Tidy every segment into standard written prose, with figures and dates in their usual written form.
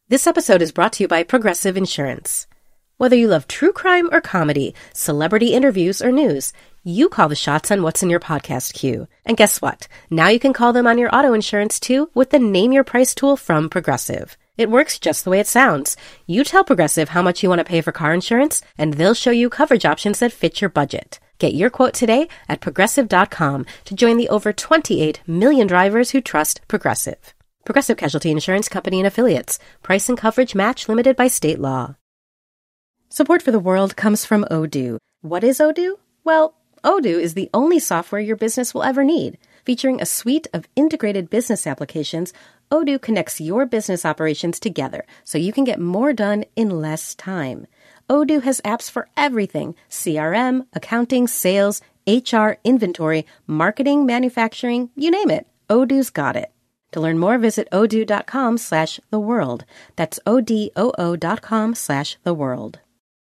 This episode is brought to you by Progressive Insurance. Whether you love true crime or comedy, celebrity interviews or news, you call the shots on what's in your podcast queue. And guess what? Now you can call them on your auto insurance too with the Name Your Price tool from Progressive. It works just the way it sounds. You tell Progressive how much you want to pay for car insurance, and they'll show you coverage options that fit your budget. Get your quote today at Progressive.com to join the over 28 million drivers who trust Progressive. Progressive Casualty Insurance Company and Affiliates. Price and coverage match limited by state law. Support for the world comes from Odoo. What is Odoo? Well, Odoo is the only software your business will ever need. Featuring a suite of integrated business applications, Odoo connects your business operations together so you can get more done in less time. Odoo has apps for everything: CRM, accounting, sales, HR, inventory, marketing, manufacturing, you name it. Odoo's got it. To learn more, visit odoo.com/theworld. That's odoo.com/theworld.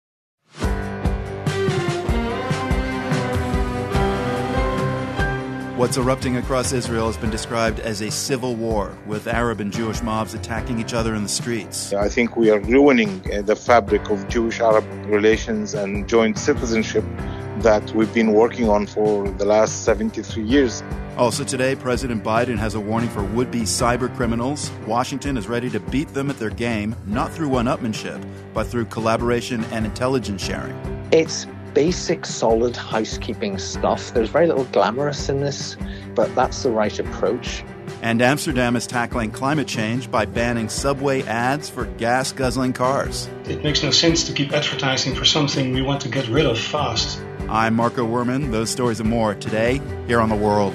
What's erupting across Israel has been described as a civil war, with Arab and Jewish mobs attacking each other in the streets. I think we are ruining the fabric of Jewish-Arab relations and joint citizenship that we've been working on for the last 73 years. Also today, President Biden has a warning for would-be cyber criminals. Washington is ready to beat them at their game, not through one-upmanship, but through collaboration and intelligence sharing. It's basic, solid housekeeping stuff. There's very little glamorous in this, but that's the right approach. And Amsterdam is tackling climate change by banning subway ads for gas-guzzling cars. It makes no sense to keep advertising for something we want to get rid of fast. I'm Marco Werman. Those stories and more today here on The World.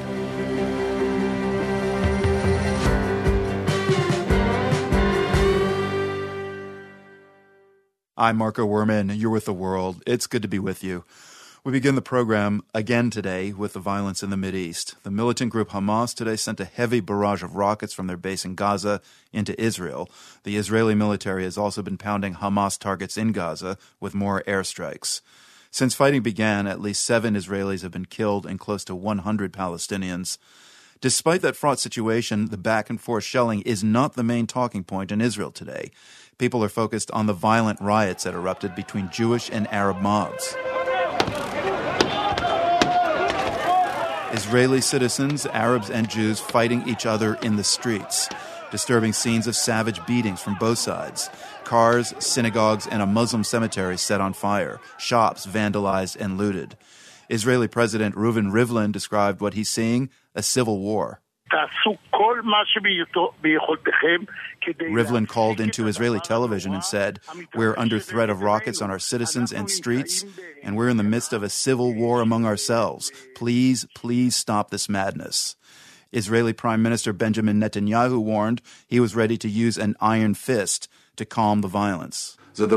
I'm Marco Werman. You're with The World. It's good to be with you. We begin the program again today with the violence in the Mideast. The militant group Hamas today sent a heavy barrage of rockets from their base in Gaza into Israel. The Israeli military has also been pounding Hamas targets in Gaza with more airstrikes. Since fighting began, at least 7 Israelis have been killed and close to 100 Palestinians. Despite that fraught situation, the back-and-forth shelling is not the main talking point in Israel today. People are focused on the violent riots that erupted between Jewish and Arab mobs. Israeli citizens, Arabs and Jews fighting each other in the streets. Disturbing scenes of savage beatings from both sides. Cars, synagogues, and a Muslim cemetery set on fire. Shops vandalized and looted. Israeli President Reuven Rivlin described what he's seeing: a civil war. Rivlin called into Israeli television and said, "We're under threat of rockets on our citizens and streets, and we're in the midst of a civil war among ourselves. Please, please stop this madness." Israeli Prime Minister Benjamin Netanyahu warned he was ready to use an iron fist to calm the violence.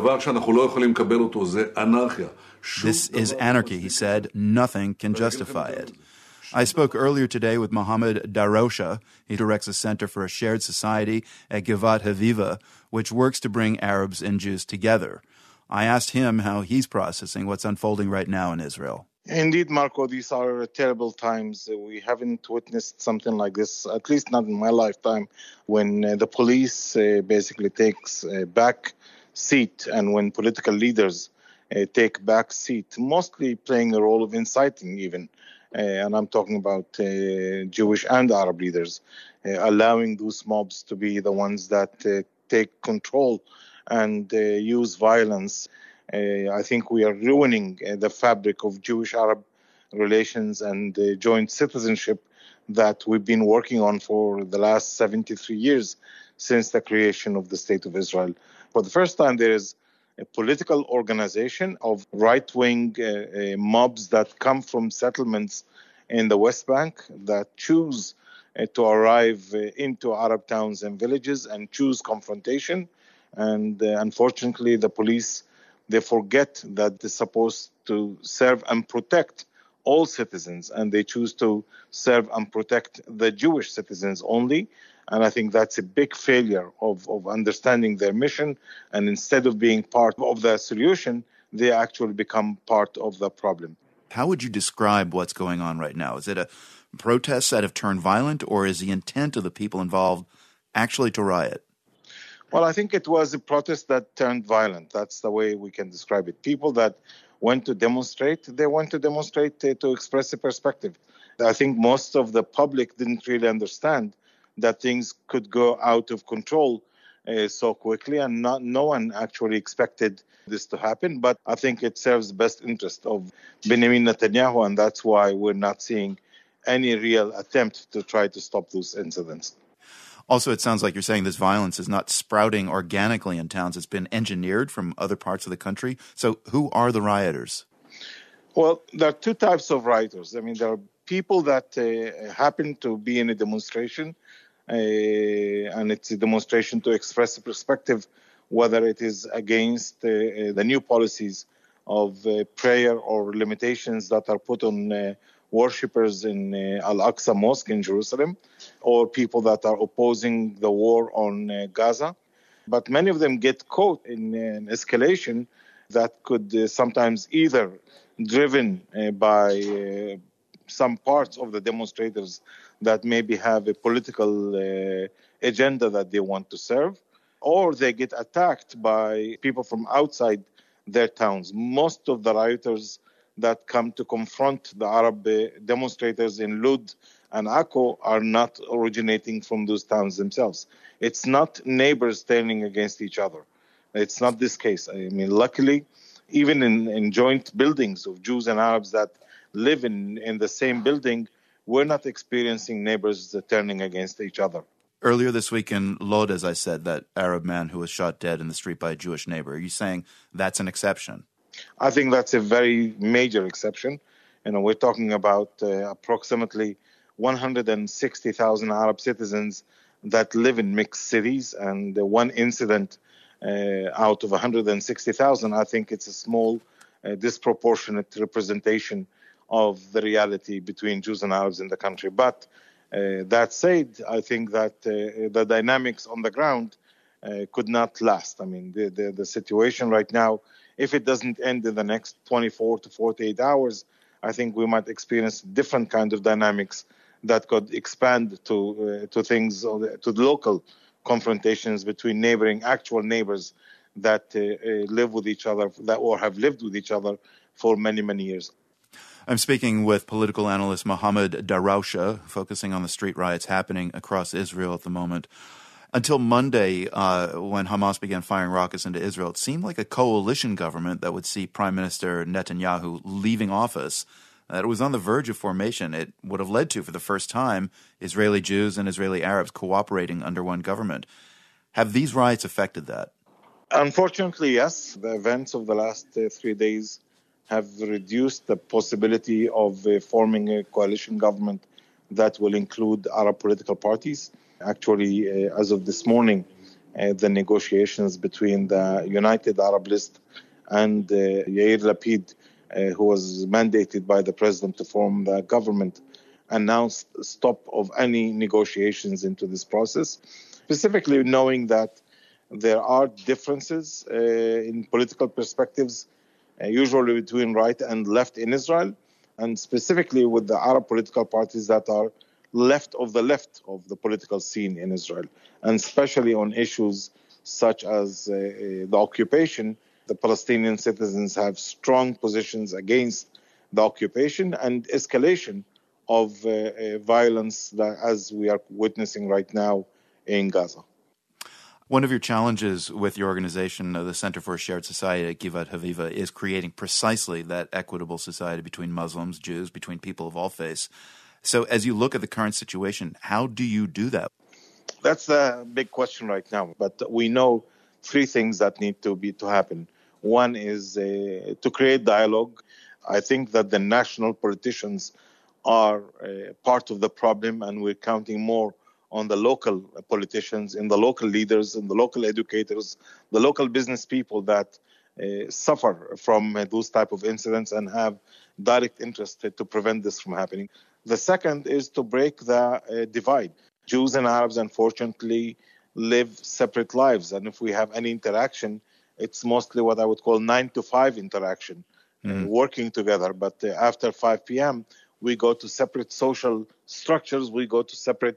This is anarchy, he said. Nothing can justify it. I spoke earlier today with Mohammed Darosha. He directs a Center for a Shared Society at Givat Haviva, which works to bring Arabs and Jews together. I asked him how he's processing what's unfolding right now in Israel. Indeed, Marco, these are terrible times. We haven't witnessed something like this, at least not in my lifetime, when the police basically takes a back seat and when political leaders take back seat, mostly playing a role of inciting even. And I'm talking about Jewish and Arab leaders, allowing those mobs to be the ones that take control and use violence. I think we are ruining the fabric of Jewish-Arab relations and joint citizenship that we've been working on for the last 73 years since the creation of the State of Israel. For the first time, there is a political organization of right-wing mobs that come from settlements in the West Bank that choose to arrive into Arab towns and villages and choose confrontation. And unfortunately, the police, they forget that they're supposed to serve and protect all citizens, and they choose to serve and protect the Jewish citizens only. And I think that's a big failure of understanding their mission. And instead of being part of the solution, they actually become part of the problem. How would you describe what's going on right now? Is it a protests that have turned violent, or is the intent of the people involved actually to riot? Well, I think it was a protest that turned violent. That's the way we can describe it. People that went to demonstrate, they went to demonstrate to express a perspective. I think most of the public didn't really understand that things could go out of control so quickly, and no one actually expected this to happen. But I think it serves the best interest of Benjamin Netanyahu, and that's why we're not seeing any real attempt to try to stop those incidents. Also, it sounds like you're saying this violence is not sprouting organically in towns. It's been engineered from other parts of the country. So who are the rioters? Well, there are two types of rioters. I mean, there are people that happen to be in a demonstration, and it's a demonstration to express a perspective, whether it is against the new policies of prayer or limitations that are put on worshippers in Al-Aqsa Mosque in Jerusalem, or people that are opposing the war on Gaza. But many of them get caught in an escalation that could sometimes either driven by some parts of the demonstrators that maybe have a political agenda that they want to serve, or they get attacked by people from outside their towns. Most of the rioters that come to confront the Arab demonstrators in Lud and Akko are not originating from those towns themselves. It's not neighbors turning against each other. It's not this case. I mean, luckily, even in joint buildings of Jews and Arabs that live in the same building, we're not experiencing neighbors turning against each other. Earlier this week in Lod, as I said, that Arab man who was shot dead in the street by a Jewish neighbor, are you saying that's an exception? I think that's a very major exception. We're talking about approximately 160,000 Arab citizens that live in mixed cities, and one incident out of 160,000, I think it's a small, disproportionate representation of the reality between Jews and Arabs in the country. But that said, I think that the dynamics on the ground could not last. I mean, the situation right now, if it doesn't end in the next 24 to 48 hours, I think we might experience different kind of dynamics that could expand to things, to the local confrontations between actual neighbors that live with each other, or have lived with each other for many, many years. I'm speaking with political analyst Mohammed Darawshe, focusing on the street riots happening across Israel at the moment. Until Monday, when Hamas began firing rockets into Israel, it seemed like a coalition government that would see Prime Minister Netanyahu leaving office, that it was on the verge of formation. It would have led to, for the first time, Israeli Jews and Israeli Arabs cooperating under one government. Have these riots affected that? Unfortunately, yes. The events of the last 3 days have reduced the possibility of forming a coalition government that will include Arab political parties. Actually, as of this morning, the negotiations between the United Arab List and Yair Lapid, who was mandated by the president to form the government, announced stop of any negotiations into this process, specifically knowing that there are differences in political perspectives, usually between right and left in Israel, and specifically with the Arab political parties that are left of the political scene in Israel, and especially on issues such as the occupation. The Palestinian citizens have strong positions against the occupation and escalation of violence that, as we are witnessing right now in Gaza. One of your challenges with your organization, the Center for a Shared Society at Givat Haviva, is creating precisely that equitable society between Muslims, Jews, between people of all faiths. So as you look at the current situation, how do you do that? That's a big question right now. But we know three things that need to happen. One is to create dialogue. I think that the national politicians are part of the problem, and we're counting more on the local politicians and the local leaders and the local educators, the local business people that suffer from those type of incidents and have direct interest to prevent this from happening. The second is to break the divide. Jews and Arabs, unfortunately, live separate lives. And if we have any interaction, it's mostly what I would call 9 to 5 interaction, working together. But after 5 p.m., we go to separate social structures. We go to separate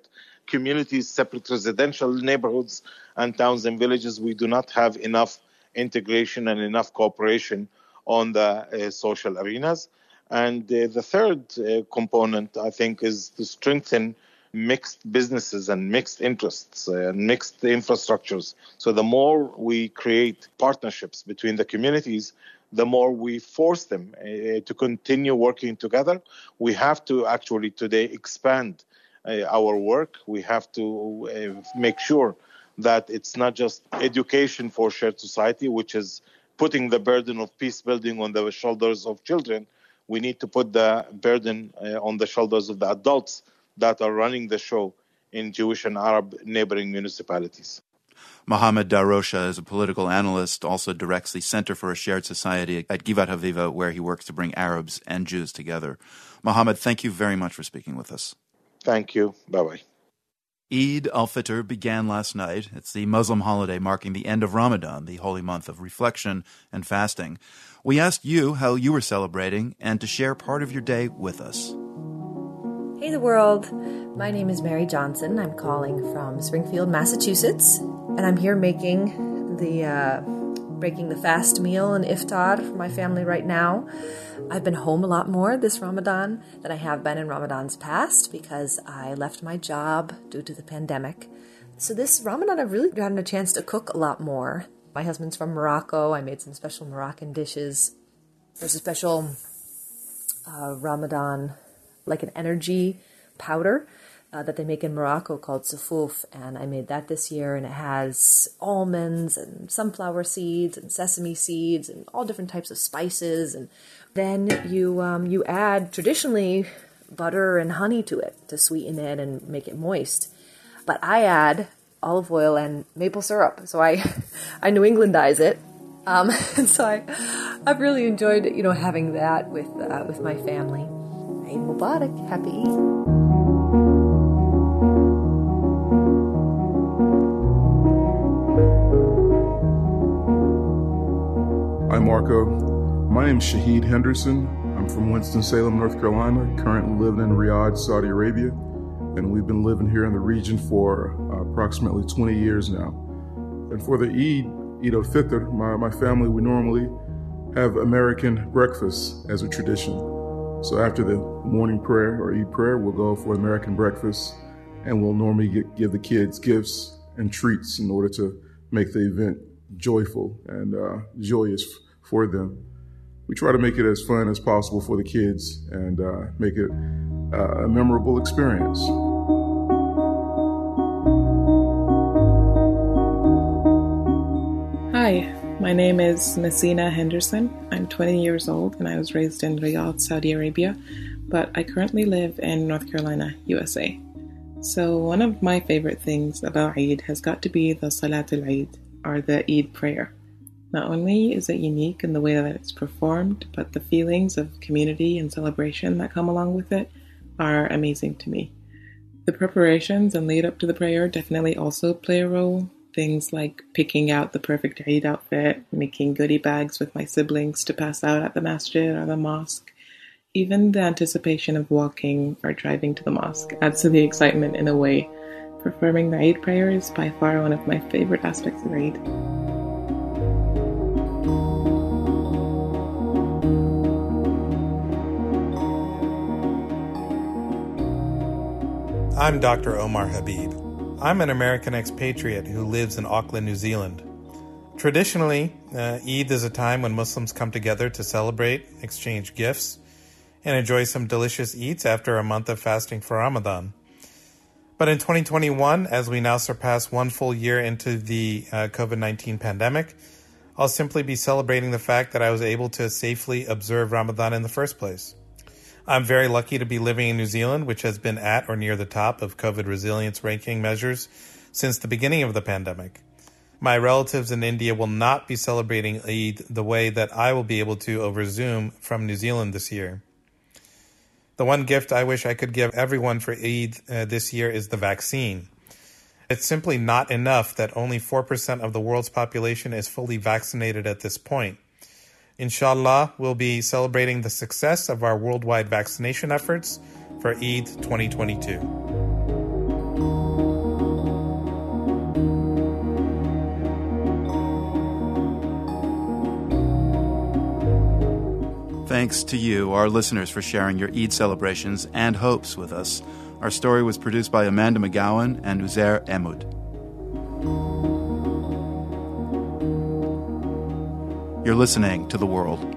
communities, separate residential neighborhoods and towns and villages. We do not have enough integration and enough cooperation on the social arenas. And the third component, I think, is to strengthen mixed businesses and mixed interests and mixed infrastructures. So the more we create partnerships between the communities, the more we force them to continue working together. We have to actually today expand our work. We have to make sure that it's not just education for shared society, which is putting the burden of peace building on the shoulders of children. We need to put the burden on the shoulders of the adults that are running the show in Jewish and Arab neighboring municipalities. Mohammed Darosha is a political analyst, also directs the Center for a Shared Society at Givat Haviva, where he works to bring Arabs and Jews together. Mohammed, thank you very much for speaking with us. Thank you. Bye-bye. Eid al-Fitr began last night. It's the Muslim holiday marking the end of Ramadan, the holy month of reflection and fasting. We asked you how you were celebrating and to share part of your day with us. Hey the world, my name is Mary Johnson. I'm calling from Springfield, Massachusetts, and I'm here making breaking the fast meal and iftar for my family right now. I've been home a lot more this Ramadan than I have been in Ramadans past because I left my job due to the pandemic. So this Ramadan I've really gotten a chance to cook a lot more. My husband's from Morocco. I made some special Moroccan dishes. There's a special Ramadan, like an energy powder that they make in Morocco called sufuf, and I made that this year, and it has almonds and sunflower seeds and sesame seeds and all different types of spices, and then you add traditionally butter and honey to it to sweeten it and make it moist, but I add olive oil and maple syrup, so I New Englandize it. And so I've really enjoyed having that with my family. Eid Mubarak, happy Eid. Hi Marco, my name is Shahid Henderson. I'm from Winston-Salem, North Carolina, currently living in Riyadh, Saudi Arabia, and we've been living here in the region for approximately 20 years now. And for the Eid al-Fitr, my family, we normally have American breakfast as a tradition. So after the morning prayer or Eid prayer, we'll go for American breakfast, and we'll normally give the kids gifts and treats in order to make the event joyful and joyous for them. We try to make it as fun as possible for the kids and make it a memorable experience. Hi, my name is Nasina Henderson. I'm 20 years old and I was raised in Riyadh, Saudi Arabia, but I currently live in North Carolina, USA. So one of my favorite things about Eid has got to be the Salatul Eid, or the Eid prayer. Not only is it unique in the way that it's performed, but the feelings of community and celebration that come along with it are amazing to me. The preparations and lead up to the prayer definitely also play a role. Things like picking out the perfect Eid outfit, making goodie bags with my siblings to pass out at the masjid or the mosque. Even the anticipation of walking or driving to the mosque adds to the excitement in a way. Performing the Eid prayer is by far one of my favorite aspects of Eid. I'm Dr. Omar Habib. I'm an American expatriate who lives in Auckland, New Zealand. Traditionally, Eid is a time when Muslims come together to celebrate, exchange gifts, and enjoy some delicious eats after a month of fasting for Ramadan. But in 2021, as we now surpass one full year into the COVID-19 pandemic, I'll simply be celebrating the fact that I was able to safely observe Ramadan in the first place. I'm very lucky to be living in New Zealand, which has been at or near the top of COVID resilience ranking measures since the beginning of the pandemic. My relatives in India will not be celebrating Eid the way that I will be able to over Zoom from New Zealand this year. The one gift I wish I could give everyone for Eid this year is the vaccine. It's simply not enough that only 4% of the world's population is fully vaccinated at this point. Inshallah, we'll be celebrating the success of our worldwide vaccination efforts for Eid 2022. thanks to you, our listeners, for sharing your Eid celebrations and hopes with us. Our story was produced by Amanda McGowan and Uzair Ehmoud. You're listening to The World.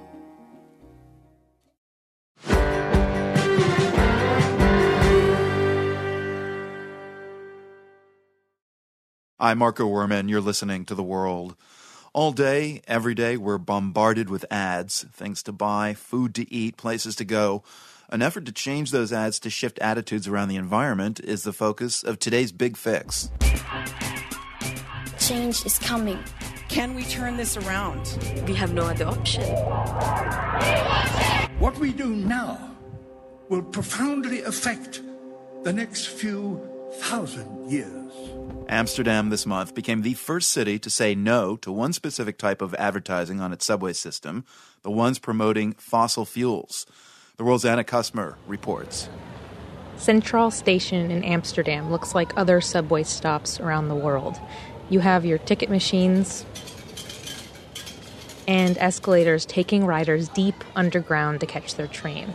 I'm Marco Werman. You're listening to The World. All day, every day, we're bombarded with ads, things to buy, food to eat, places to go. An effort to change those ads to shift attitudes around the environment is the focus of today's Big Fix. Change is coming. Can we turn this around? We have no other option. What we do now will profoundly affect the next few thousand years. Amsterdam this month became the first city to say no to one specific type of advertising on its subway system, the ones promoting fossil fuels. The World's Anna Kusmer reports. Centraal Station in Amsterdam looks like other subway stops around the world. You have your ticket machines and escalators taking riders deep underground to catch their train.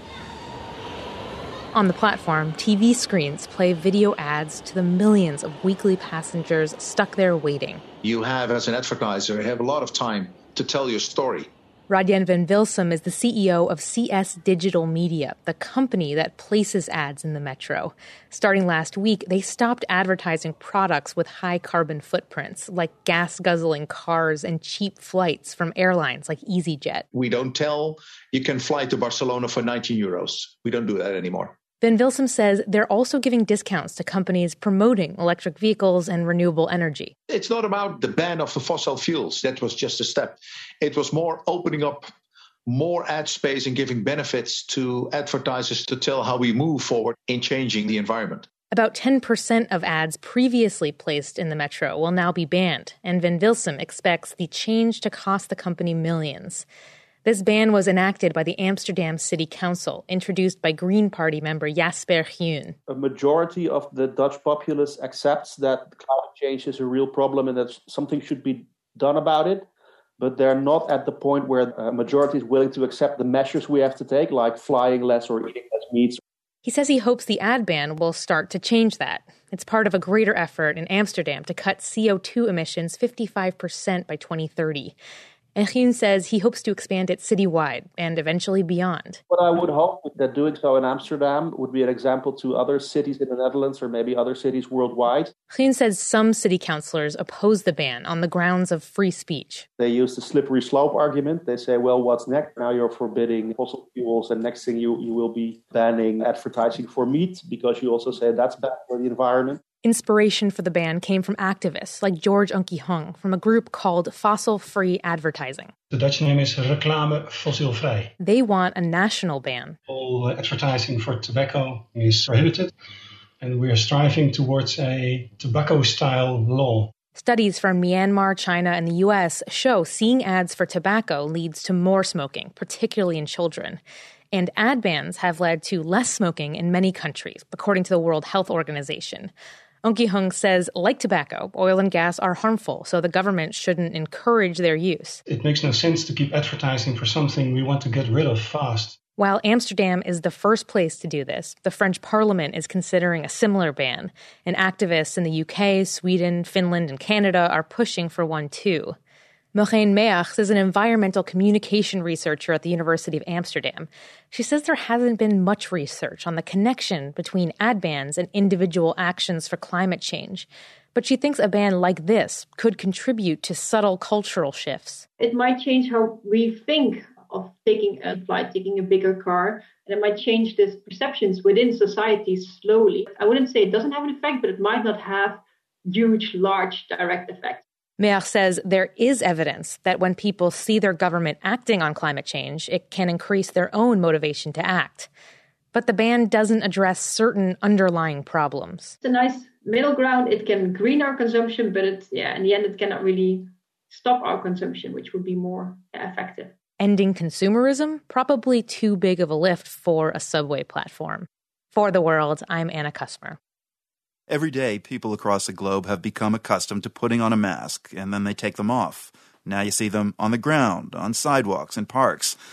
On the platform, TV screens play video ads to the millions of weekly passengers stuck there waiting. You have, as an advertiser, have a lot of time to tell your story. Radjen van Wilsum is the CEO of CS Digital Media, the company that places ads in the metro. Starting last week, they stopped advertising products with high carbon footprints, like gas-guzzling cars and cheap flights from airlines like EasyJet. We don't tell you can fly to Barcelona for 19 euros. We don't do that anymore. Van Wilsum says they're also giving discounts to companies promoting electric vehicles and renewable energy. It's not about the ban of the fossil fuels. That was just a step. It was more opening up more ad space and giving benefits to advertisers to tell how we move forward in changing the environment. About 10% of ads previously placed in the metro will now be banned, and Van Wilsum expects the change to cost the company millions. This ban was enacted by the Amsterdam City Council, introduced by Green Party member Jasper Groen. A majority of the Dutch populace accepts that climate change is a real problem and that something should be done about it, but they're not at the point where a majority is willing to accept the measures we have to take, like flying less or eating less meat. He says he hopes the ad ban will start to change that. It's part of a greater effort in Amsterdam to cut CO2 emissions 55% by 2030. And Groen says he hopes to expand it citywide and eventually beyond. What I would hope that doing so in Amsterdam would be an example to other cities in the Netherlands or maybe other cities worldwide. Groen says some city councillors oppose the ban on the grounds of free speech. They use the slippery slope argument. They say, well, what's next? Now you're forbidding fossil fuels, and next thing you will be banning advertising for meat because you also say that's bad for the environment. Inspiration for the ban came from activists like George Unki Hung from a group called Fossil Free Advertising. The Dutch name is Reclame Fossielvrij. They want a national ban. All advertising for tobacco is prohibited, and we are striving towards a tobacco-style law. Studies from Myanmar, China, and the U.S. show seeing ads for tobacco leads to more smoking, particularly in children. And ad bans have led to less smoking in many countries, according to the World Health Organization. Unki Hung says, like tobacco, oil and gas are harmful, so the government shouldn't encourage their use. It makes no sense to keep advertising for something we want to get rid of fast. While Amsterdam is the first place to do this, the French Parliament is considering a similar ban, and activists in the UK, Sweden, Finland, and Canada are pushing for one too. Maureen Meijers is an environmental communication researcher at the University of Amsterdam. She says there hasn't been much research on the connection between ad bans and individual actions for climate change. But she thinks a ban like this could contribute to subtle cultural shifts. It might change how we think of taking a flight, taking a bigger car, and it might change the perceptions within society slowly. I wouldn't say it doesn't have an effect, but it might not have huge, large, direct effects. Meijers says there is evidence that when people see their government acting on climate change, it can increase their own motivation to act. But the ban doesn't address certain underlying problems. It's a nice middle ground. It can green our consumption, but in the end, it cannot really stop our consumption, which would be more effective. Ending consumerism? Probably too big of a lift for a subway platform. For The World, I'm Anna Kusmer. Every day, people across the globe have become accustomed to putting on a mask, and then they take them off. Now you see them on the ground, on sidewalks, in parks.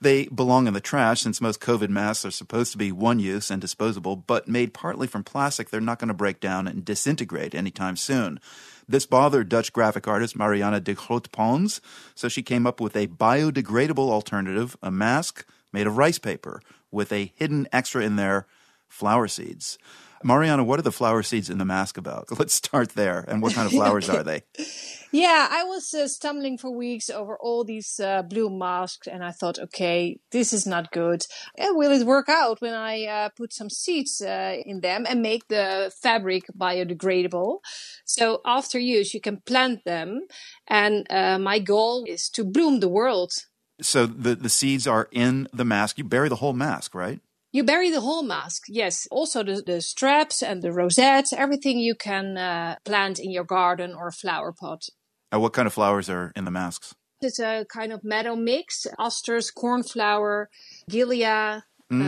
They belong in the trash since most COVID masks are supposed to be one-use and disposable, but made partly from plastic, they're not going to break down and disintegrate anytime soon. This bothered Dutch graphic artist Marianne de Groot-Pons, so she came up with a biodegradable alternative, a mask made of rice paper, with a hidden extra in there, flower seeds. Mariana, what are the flower seeds in the mask about? Let's start there. And what kind of flowers are they? Yeah, I was stumbling for weeks over all these blue masks, and I thought, okay, this is not good. And will it work out when I put some seeds in them and make the fabric biodegradable? So after use, you can plant them. And my goal is to bloom the world. So the seeds are in the mask. You bury the whole mask, right? You bury the whole mask, yes. Also the straps and the rosettes, everything you can plant in your garden or flower pot. What kind of flowers are in the masks? It's a kind of meadow mix, asters, cornflower, gilia,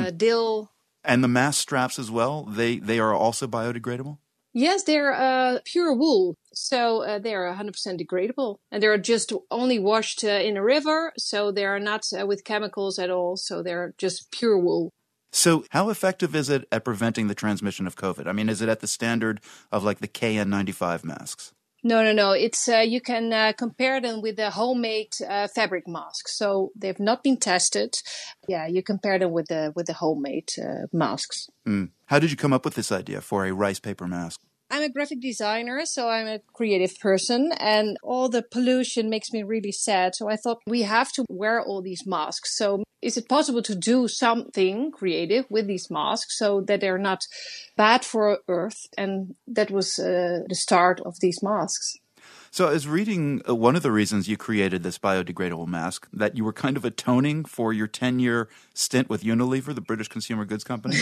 dill. And the mask straps as well, they are also biodegradable? Yes, they're pure wool, so they're 100% degradable. And they're just only washed in a river, so they're not with chemicals at all, so they're just pure wool. So how effective is it at preventing the transmission of COVID? I mean, is it at the standard of like the KN95 masks? No. It's you can compare them with the homemade fabric masks. So they've not been tested. Yeah, you compare them with the homemade masks. How did you come up with this idea for a rice paper mask? I'm a graphic designer, so I'm a creative person, and all the pollution makes me really sad. So I thought we have to wear all these masks. So is it possible to do something creative with these masks so that they're not bad for Earth? And that was the start of these masks. So I was reading one of the reasons you created this biodegradable mask, that you were kind of atoning for your 10-year stint with Unilever, the British consumer goods company.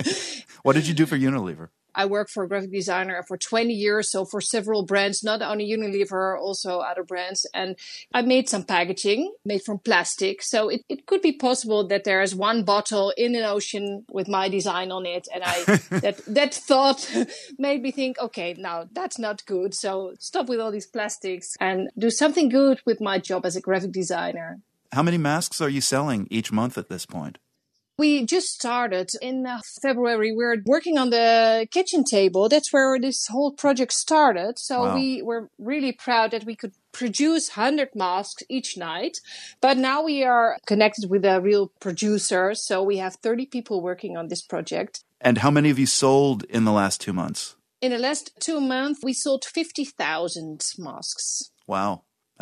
What did you do for Unilever? I worked for a graphic designer for 20 years, so for several brands, not only Unilever, also other brands. And I made some packaging made from plastic. So it could be possible that there is one bottle in an ocean with my design on it. And that thought made me think, okay, now that's not good. So stop with all these plastics and do something good with my job as a graphic designer. How many masks are you selling each month at this point? We just started in February. We're working on the kitchen table. That's where this whole project started. So Wow. We were really proud that we could produce 100 masks each night. But now we are connected with a real producer. So we have 30 people working on this project. And how many have you sold in the last 2 months? In the last 2 months, we sold 50,000 masks. Wow.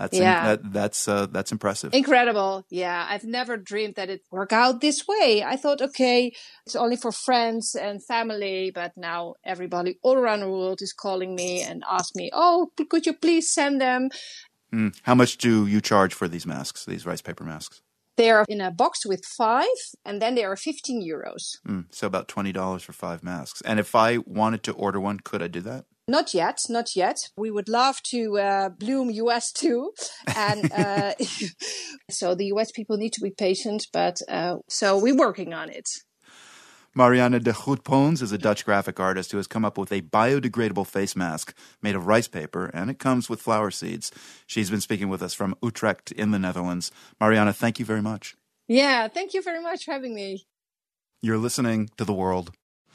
That's impressive. Incredible. Yeah, I've never dreamed that it work out this way. I thought, okay, it's only for friends and family, but now everybody all around the world is calling me and ask me, oh, could you please send them? How much do you charge for these masks, these rice paper masks? They are in a box with 5, and then they are 15 euros. So about $20 for 5 masks. And if I wanted to order one, could I do that? Not yet. We would love to bloom US too. And so the US people need to be patient, but so we're working on it. Marianne de Groot-Pons is a Dutch graphic artist who has come up with a biodegradable face mask made of rice paper, and it comes with flower seeds. She's been speaking with us from Utrecht in the Netherlands. Marianne, thank you very much. Yeah, thank you very much for having me. You're listening to The World.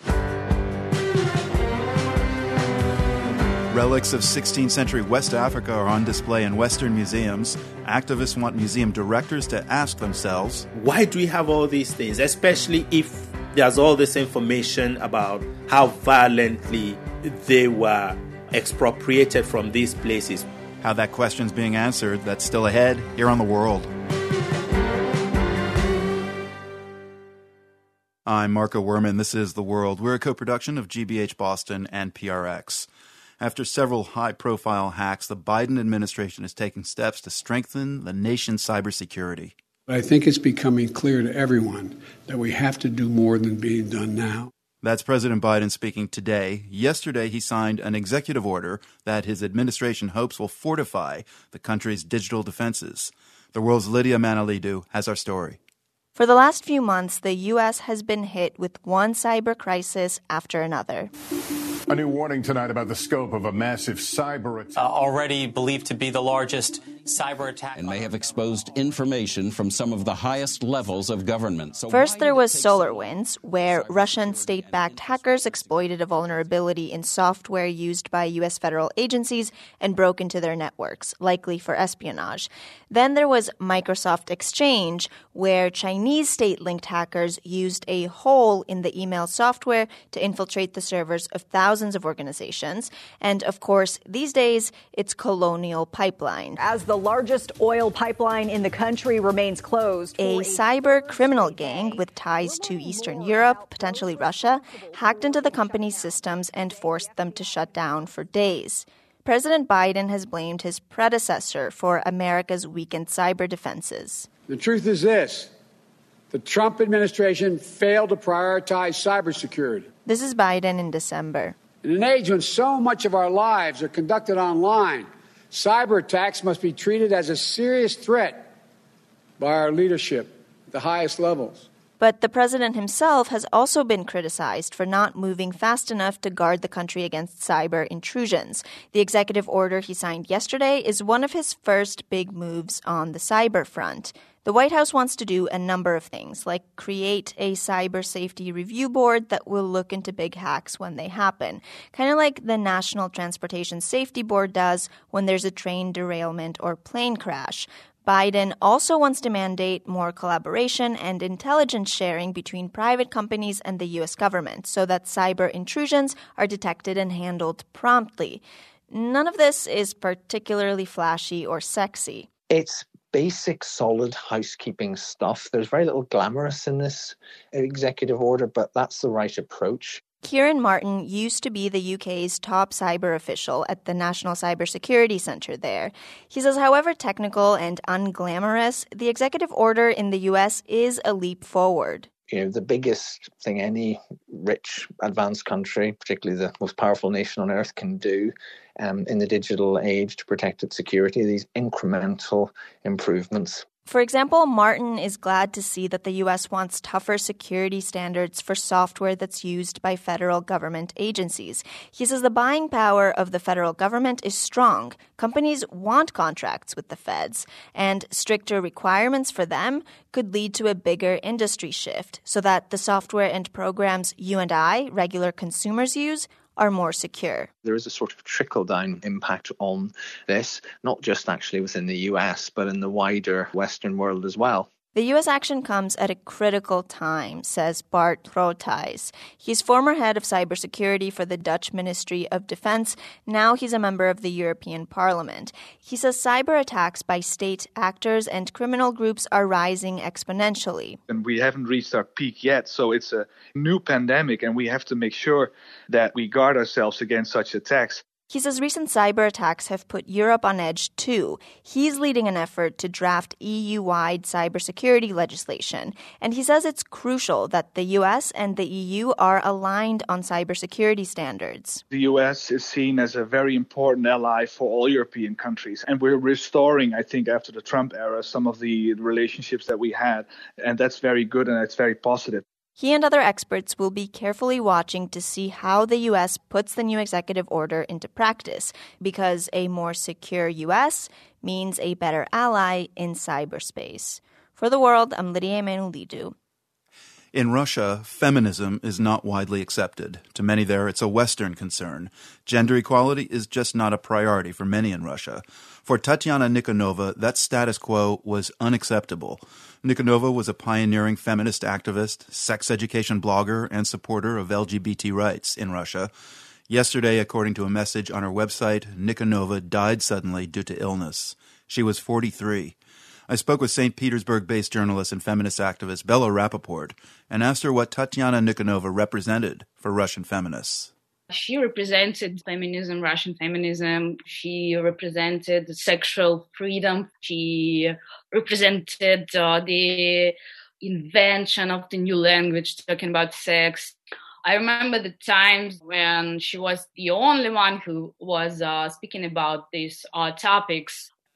Relics of 16th century West Africa are on display in Western museums. Activists want museum directors to ask themselves, why do we have all these things, especially if there's all this information about how violently they were expropriated from these places? How that question's being answered, that's still ahead here on The World. I'm Marco Werman. This is The World. We're a co-production of GBH Boston and PRX. After several high-profile hacks, the Biden administration is taking steps to strengthen the nation's cybersecurity. But I think it's becoming clear to everyone that we have to do more than being done now. That's President Biden speaking today. Yesterday, he signed an executive order that his administration hopes will fortify the country's digital defenses. The World's Lydia Manalidou has our story. For the last few months, the U.S. has been hit with one cyber crisis after another. A new warning tonight about the scope of a massive cyber attack. Already believed to be the largest cyber attack and may have exposed information from some of the highest levels of government. First, there was SolarWinds, where Russian state-backed hackers exploited a vulnerability in software used by U.S. federal agencies and broke into their networks, likely for espionage. Then there was Microsoft Exchange, where Chinese state-linked hackers used a hole in the email software to infiltrate the servers of thousands of organizations. And, of course, these days, it's Colonial Pipeline. As the largest oil pipeline in the country remains closed. A cyber criminal gang with ties to Eastern Europe, potentially Russia, hacked into the company's systems and forced them to shut down for days. President Biden has blamed his predecessor for America's weakened cyber defenses. The truth is this. The Trump administration failed to prioritize cybersecurity. This is Biden in December. In an age when so much of our lives are conducted online, cyber attacks must be treated as a serious threat by our leadership at the highest levels. But the president himself has also been criticized for not moving fast enough to guard the country against cyber intrusions. The executive order he signed yesterday is one of his first big moves on the cyber front. The White House wants to do a number of things, like create a cyber safety review board that will look into big hacks when they happen, kind of like the National Transportation Safety Board does when there's a train derailment or plane crash. Biden also wants to mandate more collaboration and intelligence sharing between private companies and the U.S. government so that cyber intrusions are detected and handled promptly. None of this is particularly flashy or sexy. It's basic, solid housekeeping stuff. There's very little glamorous in this executive order, but that's the right approach. Kieran Martin used to be the UK's top cyber official at the National Cybersecurity Centre there. He says, however technical and unglamorous, the executive order in the US is a leap forward. You know, the biggest thing any rich, advanced country, particularly the most powerful nation on earth, can do in the digital age to protect its security, these incremental improvements. For example, Martin is glad to see that the U.S. wants tougher security standards for software that's used by federal government agencies. He says the buying power of the federal government is strong. Companies want contracts with the feds, and stricter requirements for them could lead to a bigger industry shift so that the software and programs you and I, regular consumers, use are more secure. There is a sort of trickle-down impact on this, not just actually within the US, but in the wider Western world as well. The U.S. action comes at a critical time, says Bart Groothuis. He's former head of cybersecurity for the Dutch Ministry of Defense. Now he's a member of the European Parliament. He says cyber attacks by state actors and criminal groups are rising exponentially. And we haven't reached our peak yet, so it's a new pandemic, and we have to make sure that we guard ourselves against such attacks. He says recent cyber attacks have put Europe on edge, too. He's leading an effort to draft EU-wide cybersecurity legislation. And he says it's crucial that the U.S. and the EU are aligned on cybersecurity standards. The U.S. is seen as a very important ally for all European countries. And we're restoring, I think, after the Trump era, some of the relationships that we had. And that's very good and it's very positive. He and other experts will be carefully watching to see how the U.S. puts the new executive order into practice, because a more secure U.S. means a better ally in cyberspace. For The World, I'm Lydia Emanuelidou. In Russia, feminism is not widely accepted. To many there, it's a Western concern. Gender equality is just not a priority for many in Russia. For Tatiana Nikonova, that status quo was unacceptable. Nikonova was a pioneering feminist activist, sex education blogger, and supporter of LGBT rights in Russia. Yesterday, according to a message on her website, Nikonova died suddenly due to illness. She was 43. I spoke with St. Petersburg-based journalist and feminist activist Bella Rappaport and asked her what Tatiana Nikonova represented for Russian feminists. She represented feminism, Russian feminism. She represented sexual freedom. She represented the invention of the new language, talking about sex. I remember the times when she was the only one who was speaking about these topics.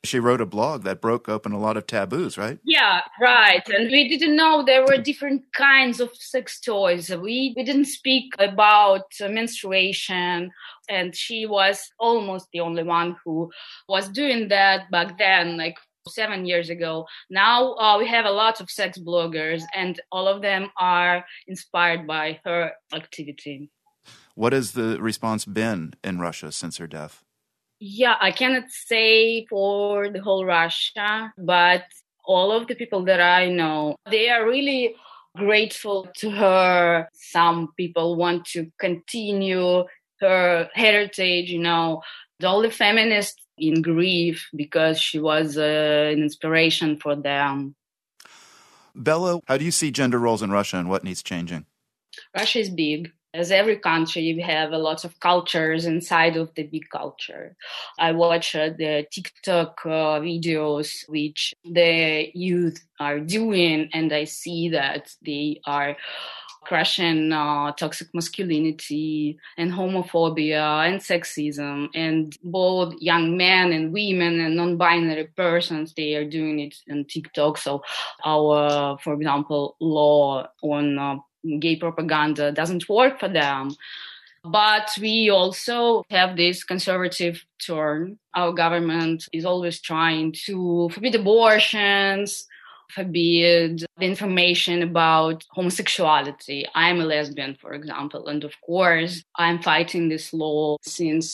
She wrote a blog that broke open a lot of taboos, right? Yeah, right. And we didn't know there were different kinds of sex toys. We didn't speak about menstruation. And she was almost the only one who was doing that back then, like 7 years ago. Now we have a lot of sex bloggers, and all of them are inspired by her activity. What has the response been in Russia since her death? Yeah, I cannot say for the whole Russia, but all of the people that I know, they are really grateful to her. Some people want to continue her heritage, all the feminists in grief because she was an inspiration for them. Bella, how do you see gender roles in Russia and what needs changing? Russia is big. As every country, we have a lot of cultures inside of the big culture. I watch the TikTok videos which the youth are doing, and I see that they are crushing toxic masculinity and homophobia and sexism, and both young men and women and non-binary persons, they are doing it on TikTok. So our, for example, law on gay propaganda doesn't work for them. But we also have this conservative turn. Our government is always trying to forbid abortions, forbid the information about homosexuality. I'm a lesbian, for example, and of course, I'm fighting this law since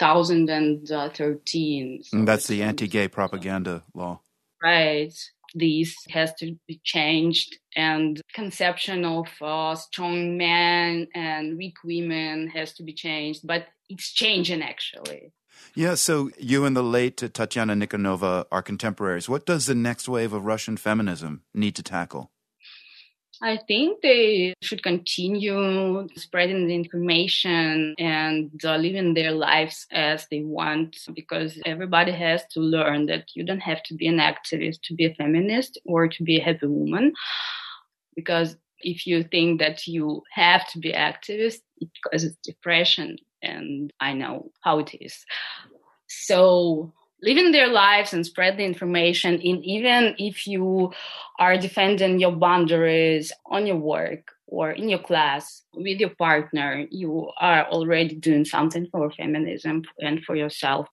2013. So that's the anti-gay propaganda law. Right. This has to be changed, and conception of strong men and weak women has to be changed, but it's changing actually. Yeah, so you and the late Tatiana Nikonova are contemporaries. What does the next wave of Russian feminism need to tackle? I think they should continue spreading the information and living their lives as they want, because everybody has to learn that you don't have to be an activist to be a feminist or to be a happy woman. Because if you think that you have to be activist, it's because it's depression, and I know how it is. So living their lives and spread the information, even if you are defending your boundaries on your work or in your class with your partner, you are already doing something for feminism and for yourself.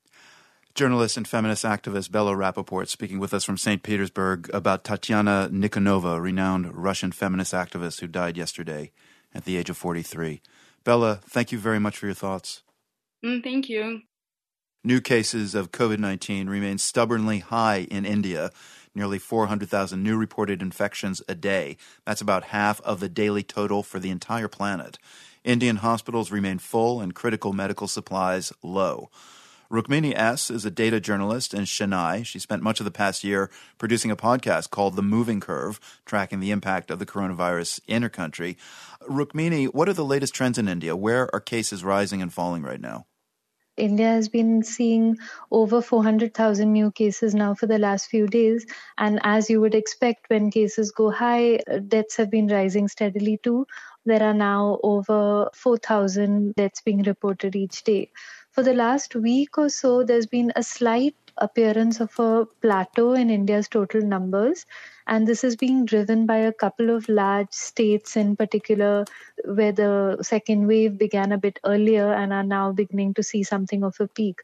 Journalist and feminist activist Bella Rappaport speaking with us from St. Petersburg about Tatiana Nikonova, a renowned Russian feminist activist who died yesterday at the age of 43. Bella, thank you very much for your thoughts. Thank you. New cases of COVID-19 remain stubbornly high in India. Nearly 400,000 new reported infections a day. That's about half of the daily total for the entire planet. Indian hospitals remain full and critical medical supplies low. Rukmini S. is a data journalist in Chennai. She spent much of the past year producing a podcast called The Moving Curve, tracking the impact of the coronavirus in her country. Rukmini, what are the latest trends in India? Where are cases rising and falling right now? India has been seeing over 400,000 new cases now for the last few days. And as you would expect, when cases go high, deaths have been rising steadily too. There are now over 4,000 deaths being reported each day. For the last week or so, there's been a slight appearance of a plateau in India's total numbers. And this is being driven by a couple of large states in particular, where the second wave began a bit earlier and are now beginning to see something of a peak.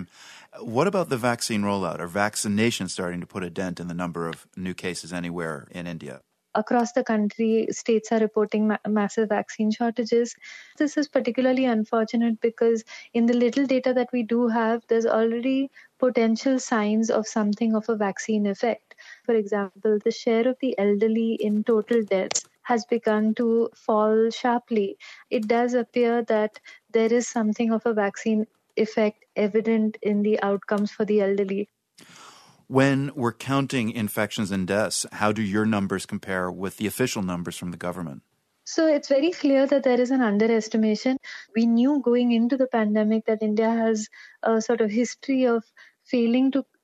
What about the vaccine rollout? Are vaccinations starting to put a dent in the number of new cases anywhere in India? Across the country, states are reporting massive vaccine shortages. This is particularly unfortunate because in the little data that we do have, there's already potential signs of something of a vaccine effect. For example, the share of the elderly in total deaths has begun to fall sharply. It does appear that there is something of a vaccine effect evident in the outcomes for the elderly. When we're counting infections and deaths, how do your numbers compare with the official numbers from the government? So it's very clear that there is an underestimation. We knew going into the pandemic that India has a sort of history of failing to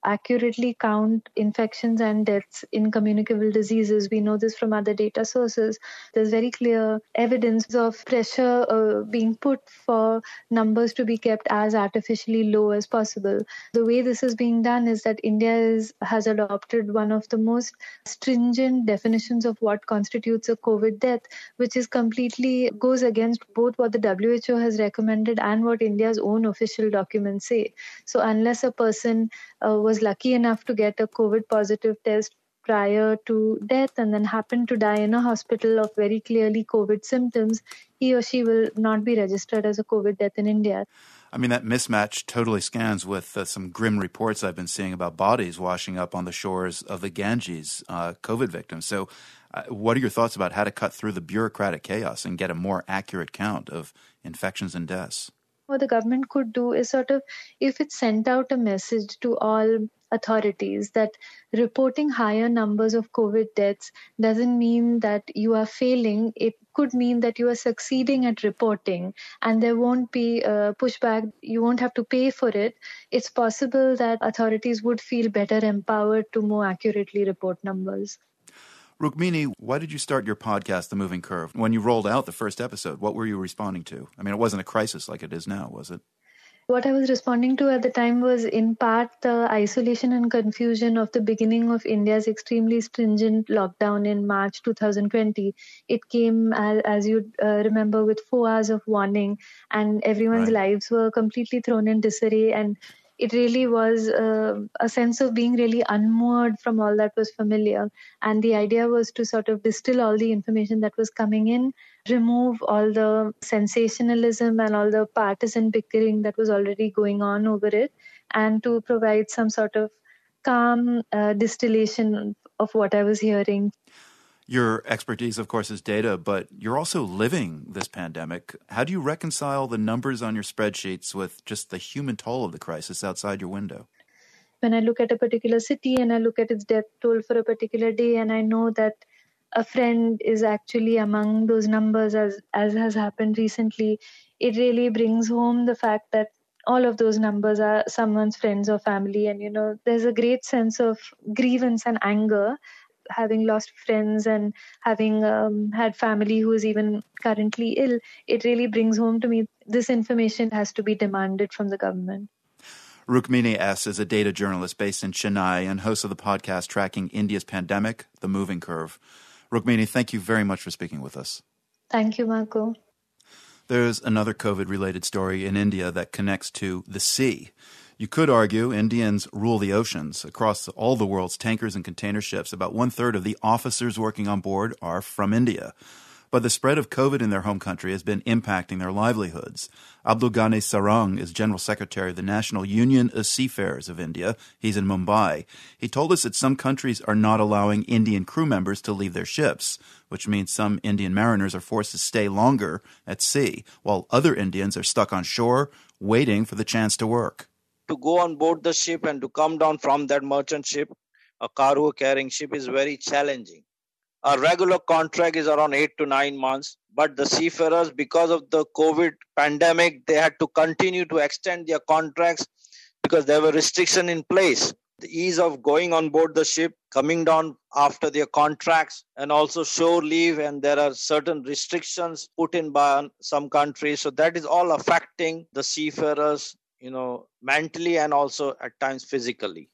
accurately count infections and deaths in communicable diseases. We know this from other data sources. There's very clear evidence of pressure being put for numbers to be kept as artificially low as possible. The way this is being done is that India has adopted one of the most stringent definitions of what constitutes a COVID death, which is completely goes against both what the WHO has recommended and what India's own official documents say. So unless a person was lucky enough to get a COVID positive test prior to death and then happened to die in a hospital of very clearly COVID symptoms, he or she will not be registered as a COVID death in India. I mean, that mismatch totally scans with some grim reports I've been seeing about bodies washing up on the shores of the Ganges, COVID victims. So what are your thoughts about how to cut through the bureaucratic chaos and get a more accurate count of infections and deaths? What the government could do is sort of, if it sent out a message to all authorities that reporting higher numbers of COVID deaths doesn't mean that you are failing. It could mean that you are succeeding at reporting and there won't be pushback. You won't have to pay for it. It's possible that authorities would feel better empowered to more accurately report numbers. Rukmini, why did you start your podcast, The Moving Curve? When you rolled out the first episode, what were you responding to? I mean, it wasn't a crisis like it is now, was it? What I was responding to at the time was in part the isolation and confusion of the beginning of India's extremely stringent lockdown in March 2020. It came, as you remember, with 4 hours of warning, and everyone's lives were completely thrown in disarray. And it really was a sense of being really unmoored from all that was familiar. And the idea was to sort of distill all the information that was coming in, remove all the sensationalism and all the partisan bickering that was already going on over it, and to provide some sort of calm distillation of what I was hearing. Your expertise, of course, is data, but you're also living this pandemic. How do you reconcile the numbers on your spreadsheets with just the human toll of the crisis outside your window? When I look at a particular city and I look at its death toll for a particular day, and I know that a friend is actually among those numbers, as has happened recently, it really brings home the fact that all of those numbers are someone's friends or family. And, there's a great sense of grievance and anger, having lost friends and having had family who is even currently ill. It really brings home to me this information has to be demanded from the government. Rukmini S. is a data journalist based in Chennai and host of the podcast tracking India's pandemic, The Moving Curve. Rukmini, thank you very much for speaking with us. Thank you, Marco. There's another COVID-related story in India that connects to the sea. You could argue Indians rule the oceans. Across all the world's tankers and container ships, about 1/3 of the officers working on board are from India. But the spread of COVID in their home country has been impacting their livelihoods. Abdul Ghani Sarang is General Secretary of the National Union of Seafarers of India. He's in Mumbai. He told us that some countries are not allowing Indian crew members to leave their ships, which means some Indian mariners are forced to stay longer at sea, while other Indians are stuck on shore, waiting for the chance to work. To go on board the ship and to come down from that merchant ship, a cargo carrying ship, is very challenging. A regular contract is around 8 to 9 months, but the seafarers, because of the COVID pandemic, they had to continue to extend their contracts because there were restrictions in place. The ease of going on board the ship, coming down after their contracts, and also shore leave, and there are certain restrictions put in by some countries. So that is all affecting the seafarers, mentally and also at times physically.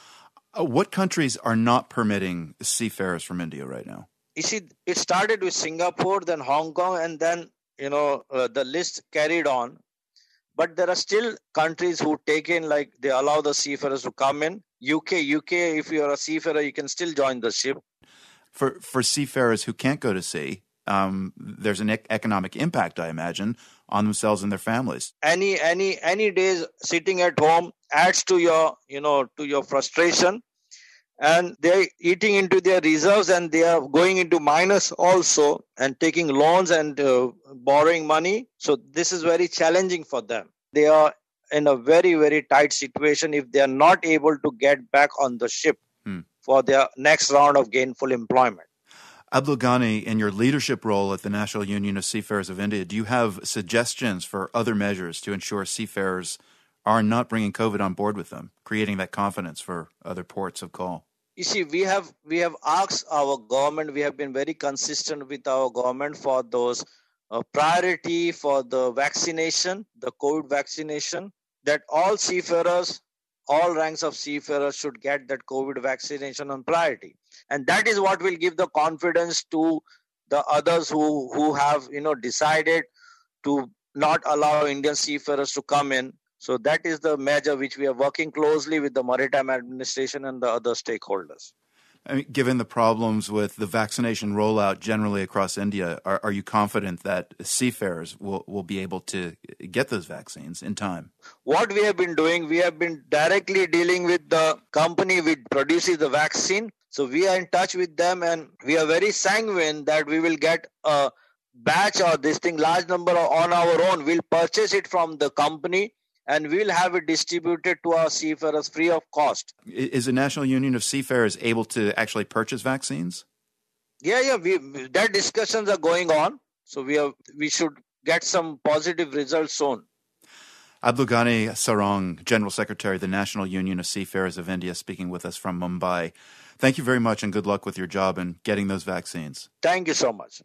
What countries are not permitting seafarers from India right now? You see, it started with Singapore, then Hong Kong, and then, the list carried on. But there are still countries who take in, like they allow the seafarers to come in. UK, if you're a seafarer, you can still join the ship. For seafarers who can't go to sea, there's an economic impact, I imagine, on themselves and their families. Any days sitting at home adds to your frustration, and they're eating into their reserves, and they are going into minus also, and taking loans and borrowing money. So this is very challenging for them. They are in a very, very tight situation if they are not able to get back on the ship for their next round of gainful employment. Abdul Ghani, in your leadership role at the National Union of Seafarers of India, do you have suggestions for other measures to ensure seafarers are not bringing COVID on board with them, creating that confidence for other ports of call? You see, we have asked our government, we have been very consistent with our government for those priority for the vaccination, the COVID vaccination, that all seafarers, all ranks of seafarers should get that COVID vaccination on priority. And that is what will give the confidence to the others who have, decided to not allow Indian seafarers to come in. So that is the measure which we are working closely with the Maritime Administration and the other stakeholders. I mean, given the problems with the vaccination rollout generally across India, are you confident that seafarers will be able to get those vaccines in time? What we have been doing, we have been directly dealing with the company which produces the vaccine. So we are in touch with them, and we are very sanguine that we will get a batch or large number on our own. We'll purchase it from the company, and we'll have it distributed to our seafarers free of cost. Is the National Union of Seafarers able to actually purchase vaccines? Yeah. That discussions are going on. So we should get some positive results soon. Abdulghani Sarang, General Secretary of the National Union of Seafarers of India, speaking with us from Mumbai. Thank you very much, and good luck with your job in getting those vaccines. Thank you so much.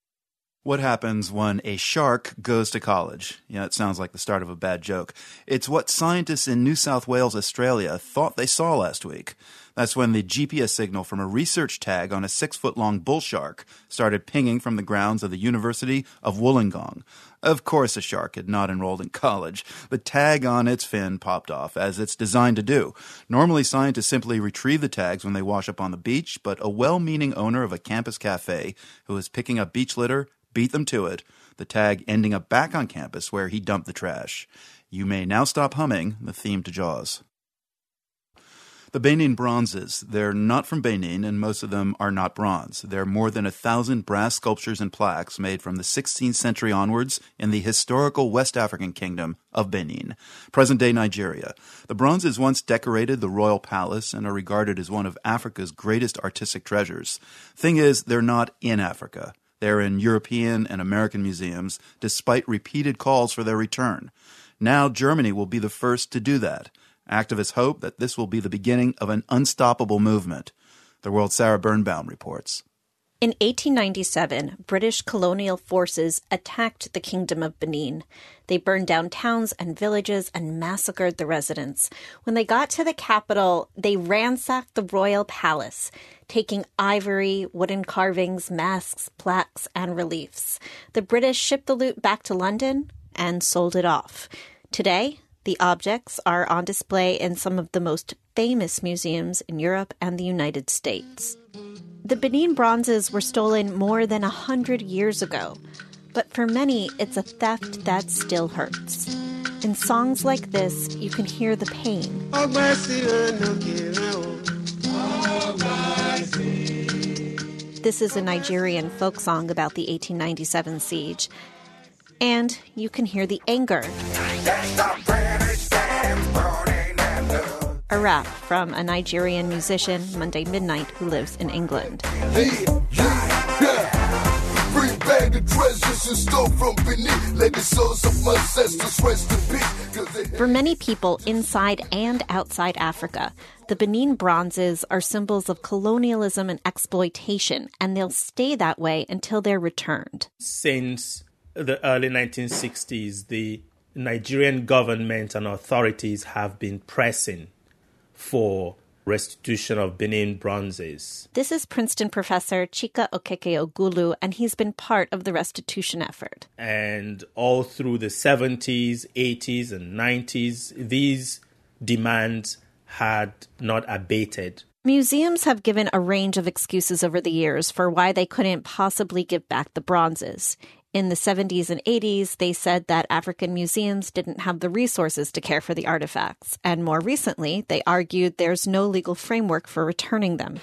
What happens when a shark goes to college? Yeah, it sounds like the start of a bad joke. It's what scientists in New South Wales, Australia, thought they saw last week. That's when the GPS signal from a research tag on a 6-foot-long bull shark started pinging from the grounds of the University of Wollongong. Of course, the shark had not enrolled in college. The tag on its fin popped off, as it's designed to do. Normally, scientists simply retrieve the tags when they wash up on the beach, but a well-meaning owner of a campus cafe who was picking up beach litter beat them to it, the tag ending up back on campus where he dumped the trash. You may now stop humming the theme to Jaws. The Benin bronzes. They're not from Benin, and most of them are not bronze. There are more than 1,000 brass sculptures and plaques made from the 16th century onwards in the historical West African kingdom of Benin, present-day Nigeria. The bronzes once decorated the royal palace and are regarded as one of Africa's greatest artistic treasures. Thing is, they're not in Africa. They're in European and American museums, despite repeated calls for their return. Now Germany will be the first to do that. Activists hope that this will be the beginning of an unstoppable movement. The World's Sarah Birnbaum reports. In 1897, British colonial forces attacked the Kingdom of Benin. They burned down towns and villages and massacred the residents. When they got to the capital, they ransacked the royal palace, taking ivory, wooden carvings, masks, plaques, and reliefs. The British shipped the loot back to London and sold it off. Today, the objects are on display in some of the most famous museums in Europe and the United States. The Benin bronzes were stolen more than 100 years ago, but for many, it's a theft that still hurts. In songs like this, you can hear the pain. This is a Nigerian folk song about the 1897 siege. And you can hear the anger. A rap from a Nigerian musician, Monday Midnight, who lives in England. For many people inside and outside Africa, the Benin bronzes are symbols of colonialism and exploitation, and they'll stay that way until they're returned. Since the early 1960s, the Nigerian government and authorities have been pressing for restitution of Benin bronzes. This is Princeton professor Chika Okeke-Ogulu, and he's been part of the restitution effort. And all through the 70s, 80s, and 90s, these demands had not abated. Museums have given a range of excuses over the years for why they couldn't possibly give back the bronzes. In the 70s and 80s, they said that African museums didn't have the resources to care for the artifacts. And more recently, they argued there's no legal framework for returning them.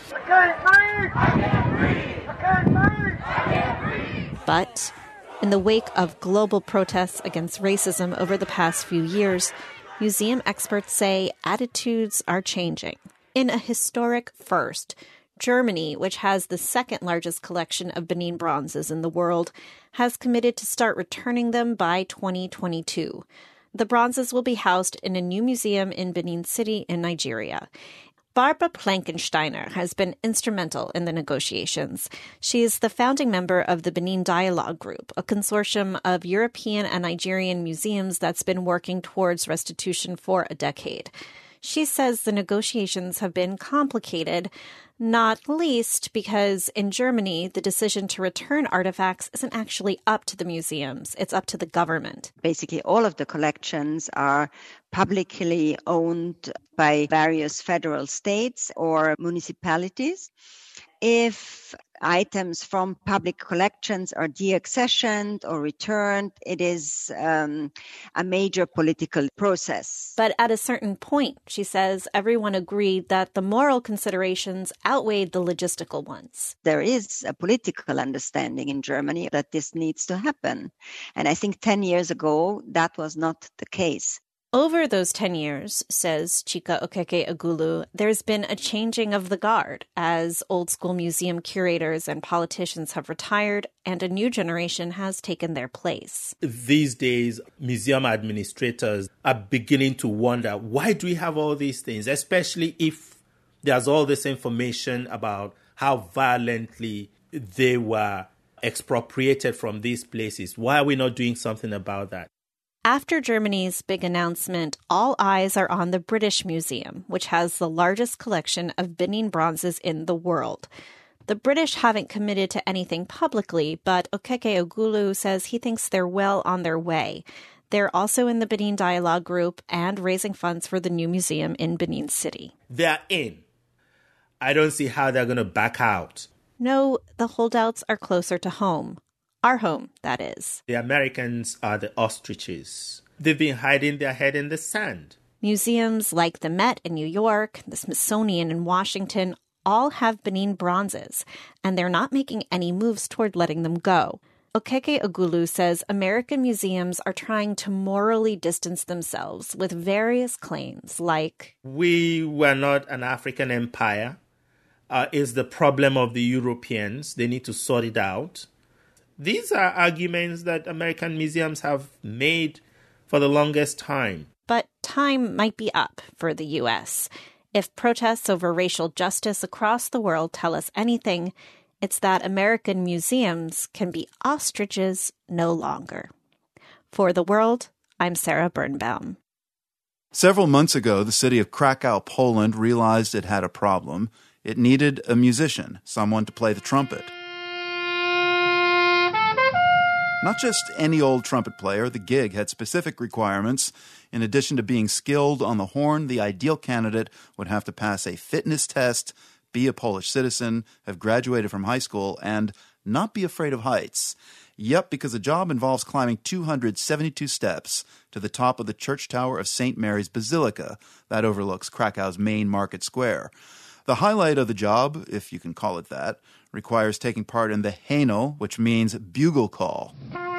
But in the wake of global protests against racism over the past few years, museum experts say attitudes are changing. In a historic first, Germany, which has the second largest collection of Benin bronzes in the world, has committed to start returning them by 2022. The bronzes will be housed in a new museum in Benin City in Nigeria. Barbara Plankensteiner has been instrumental in the negotiations. She is the founding member of the Benin Dialogue Group, a consortium of European and Nigerian museums that's been working towards restitution for a decade. She says the negotiations have been complicated, not least because in Germany, the decision to return artifacts isn't actually up to the museums. It's up to the government. Basically, all of the collections are publicly owned by various federal states or municipalities. If items from public collections are deaccessioned or returned, it is a major political process. But at a certain point, she says, everyone agreed that the moral considerations outweighed the logistical ones. There is a political understanding in Germany that this needs to happen. And I think 10 years ago, that was not the case. Over those 10 years, says Chika Okeke-Egulu, there's been a changing of the guard as old-school museum curators and politicians have retired and a new generation has taken their place. These days, museum administrators are beginning to wonder, why do we have all these things, especially if there's all this information about how violently they were expropriated from these places. Why are we not doing something about that? After Germany's big announcement, all eyes are on the British Museum, which has the largest collection of Benin bronzes in the world. The British haven't committed to anything publicly, but Okeke-Egulu says he thinks they're well on their way. They're also in the Benin Dialogue Group and raising funds for the new museum in Benin City. They're in. I don't see how they're going to back out. No, the holdouts are closer to home. Our home, that is. The Americans are the ostriches. They've been hiding their head in the sand. Museums like the Met in New York, the Smithsonian in Washington, all have Benin bronzes, and they're not making any moves toward letting them go. Okeke-Egulu says American museums are trying to morally distance themselves with various claims like, we were not an African empire. It's the problem of the Europeans. They need to sort it out. These are arguments that American museums have made for the longest time. But time might be up for the U.S. If protests over racial justice across the world tell us anything, it's that American museums can be ostriches no longer. For The World, I'm Sarah Birnbaum. Several months ago, the city of Krakow, Poland, realized it had a problem. It needed a musician, someone to play the trumpet. Not just any old trumpet player, the gig had specific requirements. In addition to being skilled on the horn, the ideal candidate would have to pass a fitness test, be a Polish citizen, have graduated from high school, and not be afraid of heights. Yep, because the job involves climbing 272 steps to the top of the church tower of St. Mary's Basilica that overlooks Krakow's main market square. The highlight of the job, if you can call it that, requires taking part in the Hejno, which means bugle call.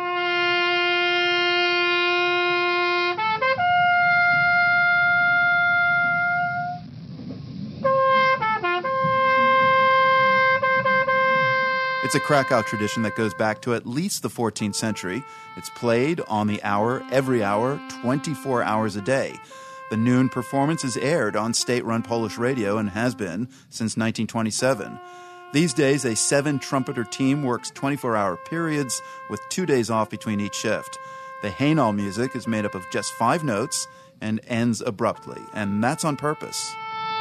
It's a Krakow tradition that goes back to at least the 14th century. It's played on the hour, every hour, 24 hours a day. The noon performance is aired on state-run Polish radio and has been since 1927. These days, a 7-trumpeter team works 24-hour periods with 2 days off between each shift. The Hejno music is made up of just 5 notes and ends abruptly, and that's on purpose.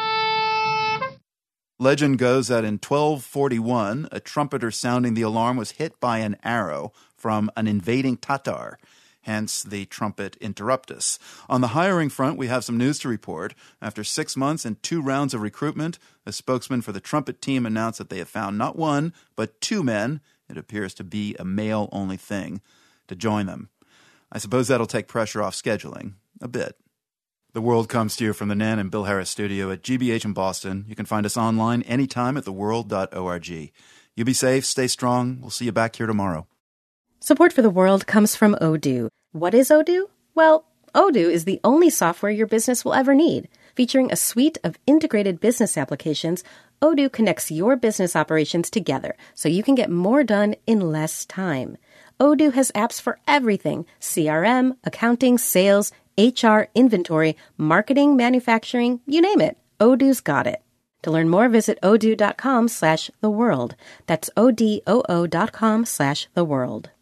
Legend goes that in 1241, a trumpeter sounding the alarm was hit by an arrow from an invading Tatar. Hence the trumpet interruptus. On the hiring front, we have some news to report. After 6 months and 2 rounds of recruitment, a spokesman for the trumpet team announced that they have found not 1, but 2 men, it appears to be a male-only thing, to join them. I suppose that'll take pressure off scheduling, a bit. The World comes to you from the Nan and Bill Harris studio at GBH in Boston. You can find us online anytime at theworld.org. You be safe, stay strong. We'll see you back here tomorrow. Support for The World comes from Odoo. What is Odoo? Well, Odoo is the only software your business will ever need. Featuring a suite of integrated business applications, Odoo connects your business operations together so you can get more done in less time. Odoo has apps for everything: CRM, accounting, sales, HR, inventory, marketing, manufacturing, you name it. Odoo's got it. To learn more, visit odoo.com/theworld. That's odoo.com/theworld.